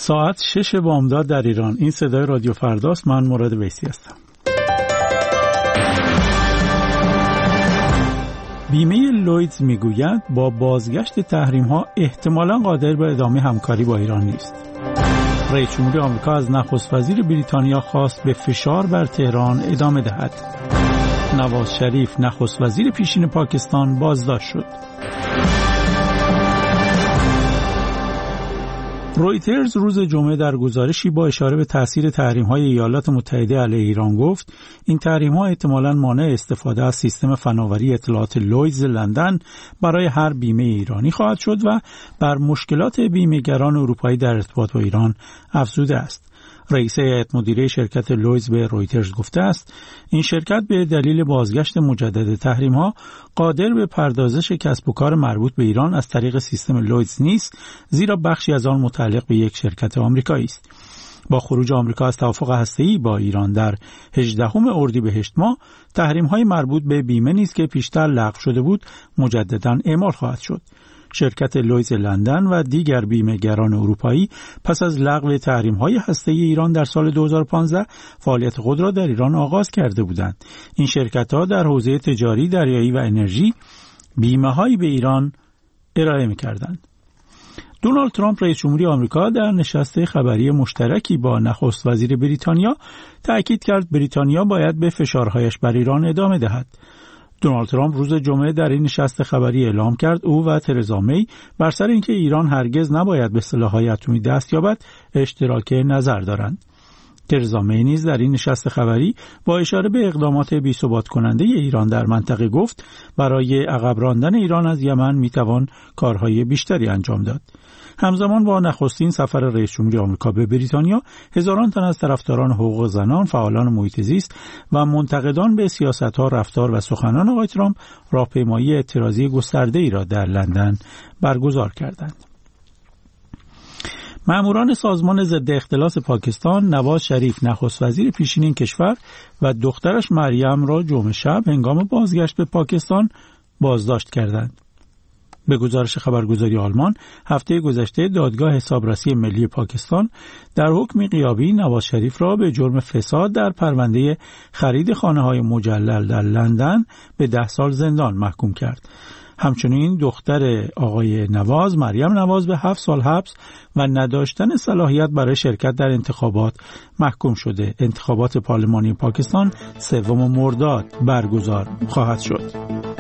ساعت 6 بامداد در ایران. این صدای رادیو فرداست. من مراد ویسی هستم. بیمه لویدز میگوید با بازگشت تحریم‌ها احتمالاً قادر به ادامه همکاری با ایران نیست. رئیس جمهوری آمریکا از نخست وزیر بریتانیا خواست به فشار بر تهران ادامه دهد. نواز شریف نخست وزیر پیشین پاکستان بازداشت شد. رویترز روز جمعه در گزارشی با اشاره به تأثیر تحریم‌های ایالات متحده علیه ایران گفت این تحریم‌ها احتمالاً مانع استفاده از سیستم فناوری اطلاعات لویدز لندن برای هر بیمه ایرانی خواهد شد و بر مشکلات بیمه‌گران اروپایی در ارتباط با ایران افزوده است. رئیس هیئت مدیره شرکت لویدز به رویترز گفته است این شرکت به دلیل بازگشت مجدد تحریم‌ها قادر به پردازش کسب و کار مربوط به ایران از طریق سیستم لویدز نیست، زیرا بخشی از آن متعلق به یک شرکت آمریکایی است. با خروج آمریکا از توافق هسته‌ای با ایران در 18 اردیبهشت ماه، تحریم‌های مربوط به بیمه نیز که پیشتر لغو شده بود مجدداً اعمال خواهد شد. شرکت لویدز لندن و دیگر بیمه‌گران اروپایی پس از لغو تحریم‌های هسته‌ای ایران در سال 2015 فعالیت خود را در ایران آغاز کرده بودند. این شرکت‌ها در حوزه تجاری، دریایی و انرژی بیمه‌هایی به ایران ارائه می‌کردند. دونالد ترامپ رئیس جمهوری آمریکا در نشست خبری مشترکی با نخست وزیر بریتانیا تأکید کرد بریتانیا باید به فشارهایش بر ایران ادامه دهد. دونالد ترامپ روز جمعه در این نشست خبری اعلام کرد او و ترزا می بر سر اینکه ایران هرگز نباید به سلاح‌های اتمی دست یابد اشتراک نظر دارند. ترزا می نیز در این نشست خبری با اشاره به اقدامات بی‌ثبات کننده ایران در منطقه گفت برای عقب راندن ایران از یمن میتوان کارهای بیشتری انجام داد. همزمان با نخستین سفر رئیس جمهوری آمریکا به بریتانیا، هزاران تن از طرفداران حقوق زنان، فعالان محیط زیست و منتقدان به سیاست‌ها، رفتار و سخنان آقای ترامپ راهپیمایی اعتراضی گسترده‌ای را در لندن برگزار کردند. ماموران سازمان ضد اختلاس پاکستان نواز شریف نخست وزیر پیشین این کشور و دخترش مریم را جمعه شب هنگام بازگشت به پاکستان بازداشت کردند. به گزارش خبرگزاری آلمان، هفته گذشته دادگاه حسابرسی ملی پاکستان در حکمی غیابی نواز شریف را به جرم فساد در پرونده خرید خانه‌های مجلل در لندن به 10 سال زندان محکوم کرد. همچنین دختر آقای نواز، مریم نواز، به 7 سال حبس و نداشتن صلاحیت برای شرکت در انتخابات محکوم شده. انتخابات پارلمانی پاکستان 3 مرداد برگزار خواهد شد.